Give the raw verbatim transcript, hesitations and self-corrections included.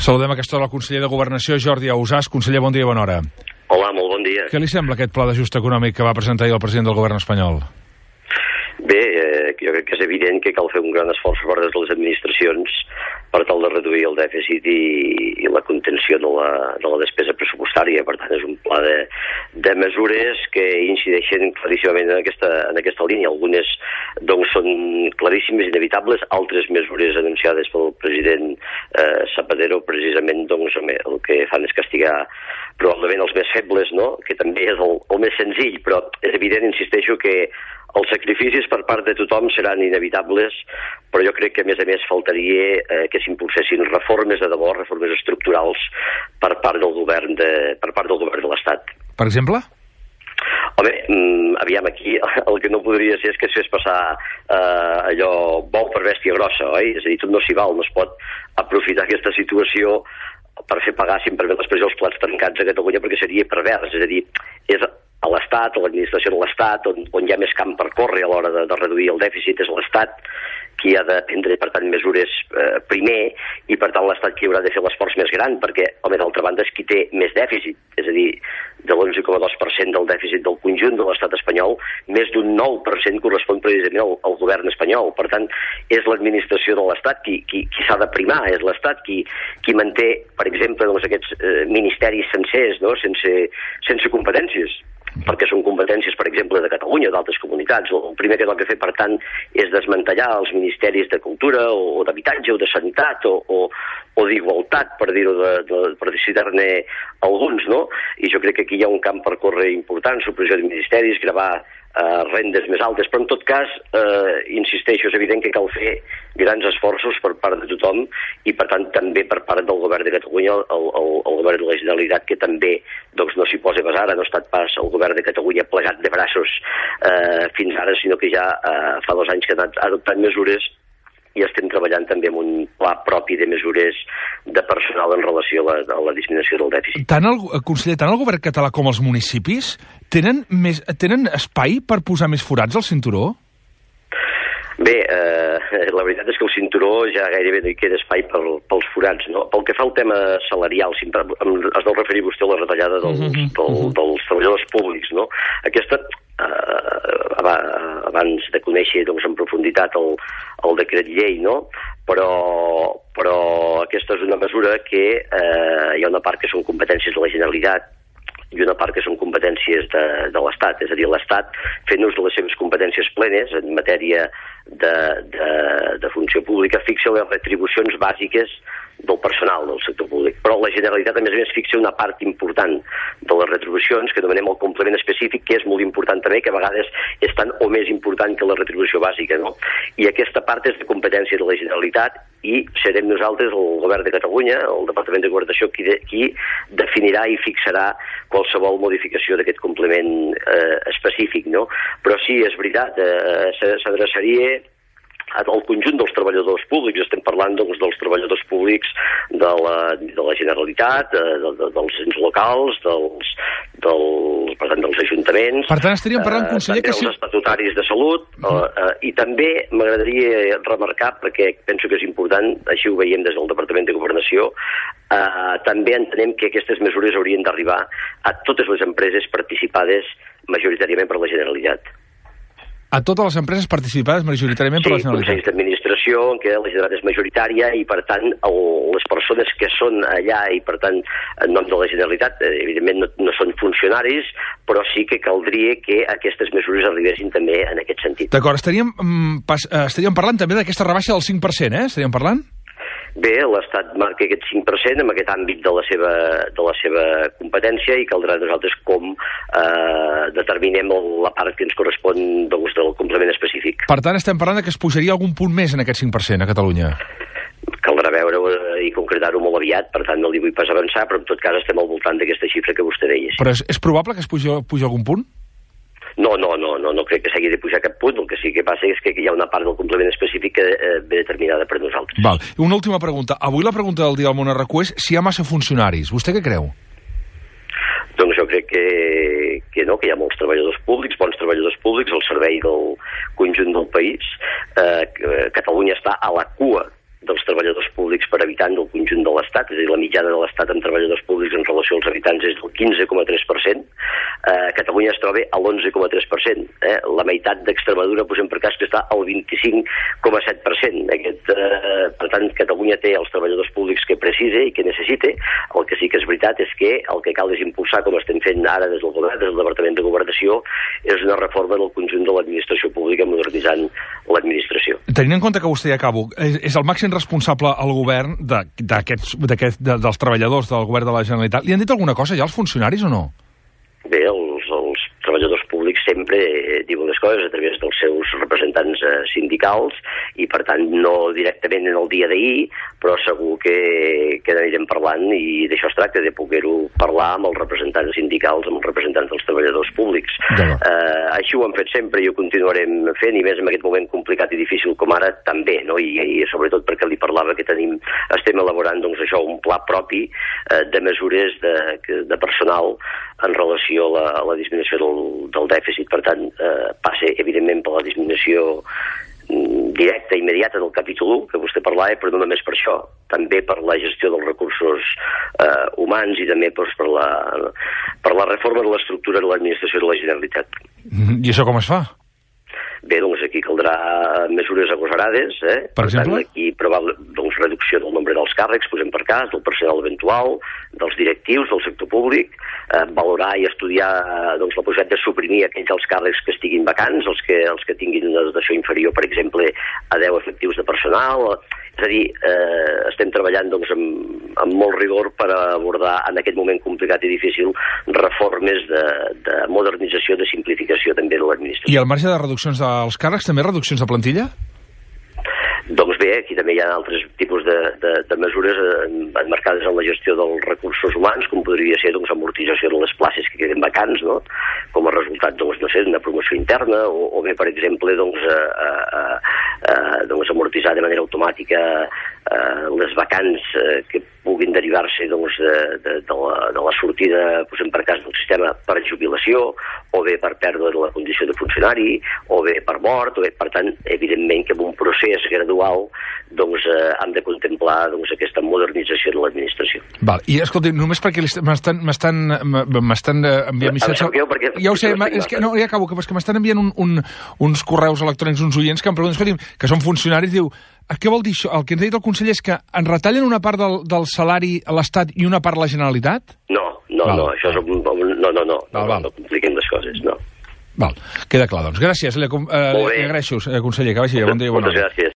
Saludem a aquesta hora el conseller de Governació, Jordi Ausàs. Conseller, bon dia i bona hora. Hola, molt bon dia. Què li sembla aquest pla d'ajust econòmic que va presentar ahir el president del govern espanyol? Bé, eh, jo crec que és evident que cal fer un gran esforç per part de les administracions per tal de reduir el dèficit i, i la contenció de la, de la despesa pressupostària. Per tant, és un pla de, de mesures que incideixen claríssimament en aquesta, en aquesta línia. Algunes doncs, són claríssimes, inevitables, altres mesures anunciades pel president eh, Zapatero, precisament doncs, el que fan és castigar probablement els més febles, no? Que també és el, el més senzill, però és evident, insisteixo, que els sacrificis per part de tothom seran inevitables, però jo crec que, a més a més, faltaria eh, que s'impulsessin reformes de debò, reformes estructurals per part del govern de, per part del govern de l'Estat. Per exemple? Home, aviam, aquí el que no podria ser és que es fes passar eh, allò bou per bèstia grossa, oi? És a dir, tot no s'hi val, no es pot aprofitar aquesta situació per fer pagar simplement l'expressió els plats tancats a Catalunya, perquè seria pervers, és a dir, és a l'Estat, a l'administració de l'Estat, on, on hi ha més camp per córrer a l'hora de, de reduir el dèficit, és l'Estat qui ha de prendre, per tant, mesures eh, primer, i per tant l'Estat qui haurà de fer l'esforç més gran, perquè, home, d'altra banda és qui té més dèficit, és a dir, de l'onze coma dos per cent del dèficit del conjunt de l'estat espanyol, més d'un nou per cent correspon precisament al, al govern espanyol. Per tant, és l'administració de l'Estat qui, qui, qui s'ha de primar, és l'Estat qui, qui manté, per exemple, doncs, aquests eh, ministeris sencers, no?, sense, sense competències, perquè són competències, per exemple, de Catalunya o d'altres comunitats. El primer que toca fer, per tant, és desmantellar els ministeris de Cultura o, o d'Habitatge o de Sanitat o, o, o d'Igualtat, per dir-ho, de, de, per citar-ne alguns, no? I jo crec que aquí hi ha un camp per córrer important, supressió de ministeris, gravar eh, rendes més altes, però en tot cas, eh, insisteixo, és evident que cal fer grans esforços per part de tothom i, per tant, també per part del govern de Catalunya, el, el, el govern de la Generalitat, que també doncs, no s'hi posa basar, no ha estat pas el govern de Catalunya plegat de braços eh, fins ara, sinó que ja eh, fa dos anys que ha anat adoptant mesures i estem treballant també amb un pla propi de mesures de personal en relació a la, a la disminució del dèficit. Tant el, conseller, tant el govern català com els municipis tenen, més, tenen espai per posar més forats al cinturó? Bé, eh, la veritat és que el cinturó ja gairebé no hi queda espai per, pels forats, no? Pel que fa al tema salarial, sempre, es deu referir vostè a la retallada dels, uh -huh, del, uh -huh. dels treballadors públics, no? Aquesta, eh, abans de conèixer doncs, en profunditat el, el decret llei, no? Però, però aquesta és una mesura que eh, hi ha una part que són competències de la Generalitat i una part que són competències de, de l'Estat. És a dir, l'Estat, fent ús de les seves competències plenes en matèria de, de, de funció pública, fixa les retribucions bàsiques del personal del sector públic. Però la Generalitat, a més a més, fixa una part important de les retribucions, que anomenem el complement específic, que és molt important també, que a vegades és tan o més important que la retribució bàsica, no? I aquesta part és de competència de la Generalitat i serem nosaltres, el govern de Catalunya, el Departament de Governació, qui, de, qui definirà i fixarà qualsevol modificació d'aquest complement eh, específic, no? Però sí, és veritat, eh, s'adreçaria al conjunt dels treballadors públics. Estem parlant doncs, dels treballadors públics de la, de la Generalitat, de, de, dels ens locals, dels, dels, per tant, dels ajuntaments. Per tant, estaríem parlant, conseller, eh, que sí... dels estatutaris de salut, uh -huh. eh, i també m'agradaria remarcar, perquè penso que és important, així ho veiem des del Departament de Governació, eh, també entenem que aquestes mesures haurien d'arribar a totes les empreses participades majoritàriament per la Generalitat. A totes les empreses participades majoritàriament per la Generalitat. Sí, consells d'administració, en què la Generalitat és majoritària i, per tant, el, les persones que són allà i, per tant, en nom de la Generalitat, eh, evidentment no, no són funcionaris, però sí que caldria que aquestes mesures arribessin també en aquest sentit. D'acord, estaríem, mm, pas, eh, estaríem parlant també d'aquesta rebaixa del cinc per cent, eh? Estaríem parlant? Bé, l'Estat marca aquest cinc per cent en aquest àmbit de la seva, de la seva competència i caldrà nosaltres com eh, determinem la part que ens correspon doncs, del complement específic. Per tant, estem parlant que es pujaria algun punt més en aquest cinc per cent a Catalunya? Caldrà veure-ho i concretar-ho molt aviat, per tant no li vull pas avançar, però en tot cas estem al voltant d'aquesta xifra que vostè deia. Però és, és probable que es pugi, pugi algun punt? No, no, no, no, no crec que s'hagi de pujar cap punt. El que sí que passa és que hi ha una part del complement específic que eh, ve determinada per nosaltres. Val. Una última pregunta. Avui la pregunta del dia del Món R Q és si hi ha massa funcionaris. Vostè què creu? Doncs jo crec que, que no, que hi ha molts treballadors públics, bons treballadors públics al servei del conjunt del país. Eh, Catalunya està a la cua dels treballadors públics per habitant del conjunt de l'Estat, és a dir, la mitjana de l'Estat amb treballadors públics en relació als habitants és del quinze coma tres per cent. Eh, Catalunya es troba a l'onze coma tres per cent. Eh? La meitat d'Extremadura, posem per cas, que està al vint-i-cinc coma set per cent. Aquest, eh, per tant, Catalunya té els treballadors públics que precisa i que necessita. El que sí que és veritat és que el que cal és impulsar, com estem fent ara des del govern, des del Departament de Governació, és una reforma del conjunt de l'administració pública modernitzant l'administració. Tenint en compte que vostè, ja acabo, és, és el màxim responsable al govern de, d'aquests, d'aquests, de, dels treballadors del govern de la Generalitat. Li han dit alguna cosa ja als funcionaris o no? Bé, els, els treballadors públics sempre eh, diuen les coses a través dels seus representants eh, sindicals i, per tant, no directament en el dia d'ahir, però segur que, que n'anirem parlant i d'això es tracta, de poder-ho parlar amb els representants sindicals, amb els representants dels treballadors públics. Ja eh, així ho hem fet sempre i ho continuarem fent, i més en aquest moment complicat i difícil com ara també, no? I, i sobretot perquè li parlava que tenim, estem elaborant doncs, això, un pla propi eh, de mesures de, de personal en relació a la, a la disminució del, del dèficit. Per tant, eh, passa evidentment per la disminució directa i immediata del capítol u, que vostè parlava, però no només per això, també per la gestió dels recursos eh, humans i també doncs, per, la, per la reforma de l'estructura de l'administració de la Generalitat. I això com es fa? Bé, doncs aquí caldrà mesures agosarades, eh? Per exemple? Per tant, aquí probable, doncs, reducció del nombre dels càrrecs, posem per cas, del personal eventual, dels directius del sector públic, eh, valorar i estudiar doncs, la possibilitat de suprimir aquells els càrrecs que estiguin vacants, els que, els que tinguin una dotació inferior, per exemple, a deu efectius de personal. És a dir, eh, estem treballant doncs, amb, amb molt rigor per abordar en aquest moment complicat i difícil reformes de, de modernització, de simplificació també de l'administració. I al marge de reduccions dels càrrecs, també reduccions de plantilla? Doncs bé, aquí també hi ha altres tipus de, de, de mesures emmarcades en la gestió dels recursos humans, com podria ser doncs, amortització de les places que queden vacants, no? Com a resultat doncs, no sé, d'una promoció interna, o, o bé, per exemple, doncs, a, a, a, doncs, amortitzar de manera automàtica eh, les vacants eh, que puguin derivar-se doncs, de, de, de, la, de la sortida, posem per cas, del sistema per jubilació, o bé per pèrdua de la condició de funcionari, o bé per mort, o bé, per tant, evidentment que en un procés gradual doncs, eh, hem de contemplar doncs, aquesta modernització de l'administració. Val. I escolti, només perquè m'estan m'estan m'estan enviant missatges... Perquè... Ja ho sé, és que, no, ja acabo, que, que m'estan enviant un, un, uns correus electrònics, uns oients que em pregunten, escolti'm, que són funcionaris, diu, què vol dir això? El que ens ha dit el conseller és que en retallen una part del, del salari a l'Estat i una part a la Generalitat? No, no, val. no, això és un... No, no, no, no, val, val. no compliquem les coses, no. Val, queda clar, doncs. Gràcies, li, eh, li agraeixo, conseller, que vagi bé, bon dia i bona hora. Moltes gràcies.